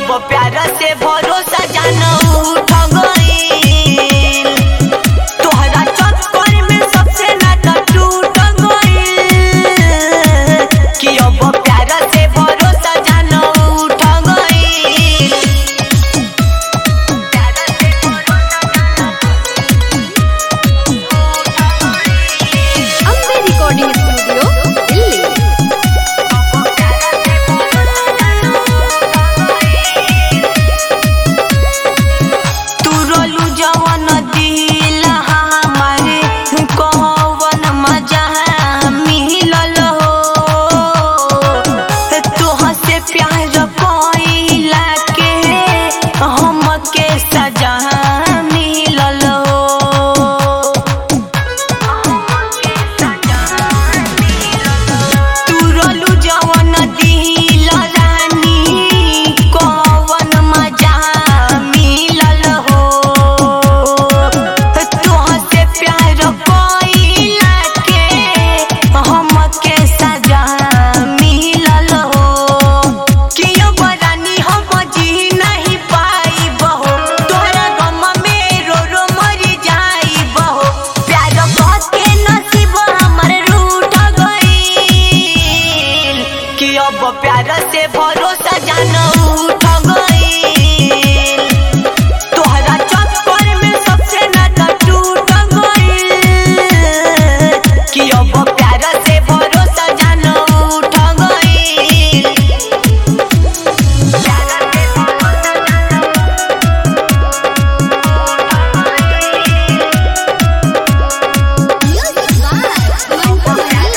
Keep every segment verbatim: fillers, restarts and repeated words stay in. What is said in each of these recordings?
अब प्यार से भरोसा जाना उठ गइल। तोहरा चक्कर में सबसे नाता टूट गइल कि अब प्यार से भरोसा जाना उठ गइल। Ambe recording studio Delhi. तू रोलू जवन दिल हमारे कौन मजा मिलल हो। तोह से प्यार कइला के हमके सजा मिलल हो। तू रोलू जवन दिल रानी कौन मजा मिलल हो। तोह से प्यार कइला के हमके सजा मिलल हो। कि अब रानी हम जी नहीं पाइब हो। तोहरा गम में रो रो मर जाइब हो। प्यार के नसीब हमर रूठ गइल कि अब प्यार से भरोसा जाना उठ गइल। तोहरा चक्कर में सबसे नाता टूट गइल कि अब प्यार से भरोसा जाना उठ गइल। म्यूजिक बाय मंटू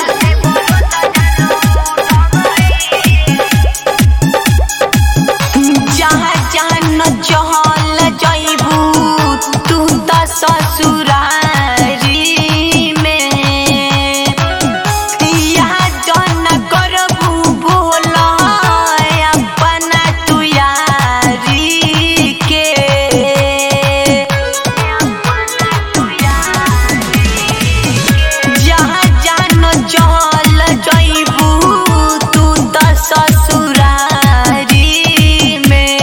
जहाँ जान चहल जइबू तू त ससुरारी में। यहाँ जन करबू भूल अपना तू यारी के। जहाँ जान चहल जइबू तू त ससुरारी में।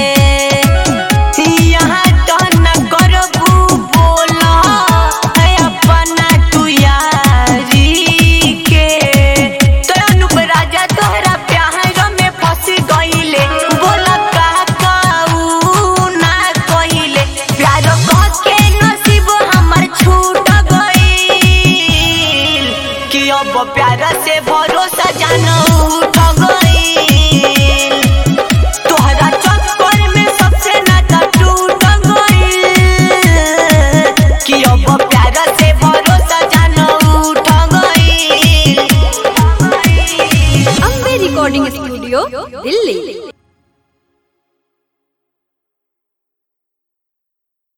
यहाँ जन करबू बोल अपना तू यारी के। तो अनूप राजा तोहरा प्यार में फंस गइले। बोल का काऊ ना कइले। प्यार के नसीब हमर छूट गइल कि अब प्यार से भरोसा जाना उठ गइल। तोहरा चक्कर में सबसे नाता टूट गइल कि अब प्यार से भरोसा जाना उठ गइल। Ambe recording studio Delhi.